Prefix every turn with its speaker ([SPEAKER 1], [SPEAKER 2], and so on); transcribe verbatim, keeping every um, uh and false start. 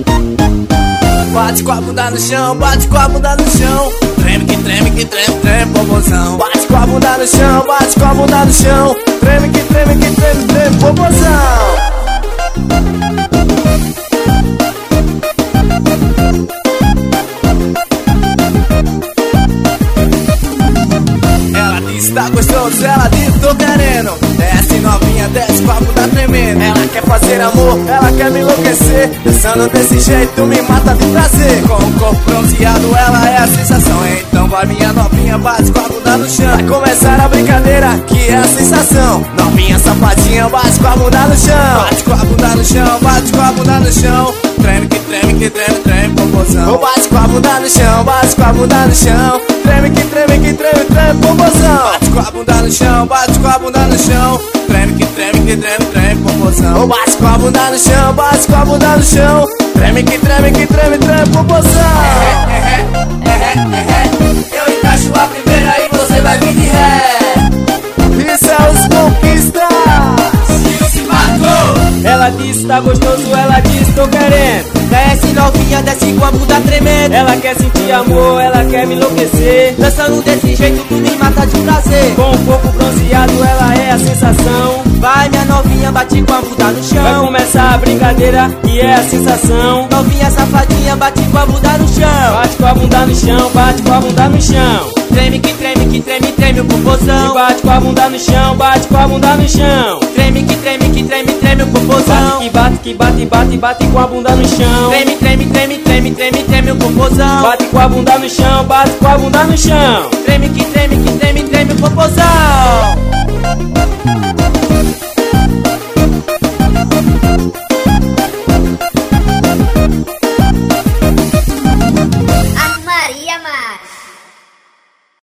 [SPEAKER 1] Bate com a bunda no chão, bate com a bunda no chão. Treme que treme que treme, treme, popozão. Bate com a bunda no chão, bate com a bunda no chão. Treme que treme que treme, treme, popozão. Ela disse tá gostoso, ela disse tô querendo. Desce novinha, desce com a bunda tremendo. Ela quer fazer amor, ela quer me enlouquecer. Dançando desse jeito me mata de prazer. Com o corpo bronzeado ela é a sensação. Então vai minha novinha, bate com a bunda no chão. Vai começar a brincadeira, que é a sensação. Novinha safadinha, bate com a bunda no chão. Bate com a bunda no chão, bate com a bunda no chão. Treme que treme que treme, treme, popozão. Bate com a bunda no chão, bate com a bunda no chão. Treme que treme que treme, treme, popozão. Bate com a bunda no chão, bate com a bunda no chão. Treme que treme que treme, treme, popozão. Bate com a bunda no chão, bate com a bunda no chão. Treme que treme que treme, treme, popozão. É, é, é, é, é. Eu encaixo a primeira e você vai vir de ré. Isso é os conquistas. Se matou.
[SPEAKER 2] Ela disse tá gostoso, ela disse tô querendo.
[SPEAKER 3] Desce novinha, desce com a bunda tremendo.
[SPEAKER 2] Ela quer sentir amor, ela quer me enlouquecer.
[SPEAKER 3] Dançando desse jeito tu me mata de prazer.
[SPEAKER 2] Com o corpo bronzeado ela é a sensação.
[SPEAKER 3] Vai minha novinha, bate com a bunda no chão.
[SPEAKER 2] Vai começar a brincadeira, que é a sensação.
[SPEAKER 3] Novinha safadinha, bate com a bunda no chão.
[SPEAKER 2] Bate com a bunda no chão, bate com a bunda no chão.
[SPEAKER 3] Treme que treme que treme, treme o popozão.
[SPEAKER 2] E bate com a bunda no chão, bate com a bunda no chão.
[SPEAKER 3] Treme que treme que treme, treme o popozão.
[SPEAKER 2] Bate que bate, que bate, bate, bate com a bunda no chão.
[SPEAKER 3] Treme, treme, treme, treme, treme, treme o popozão.
[SPEAKER 2] Bate com a bunda no chão, bate com a bunda no chão.
[SPEAKER 3] Treme que treme que treme, treme o popozão.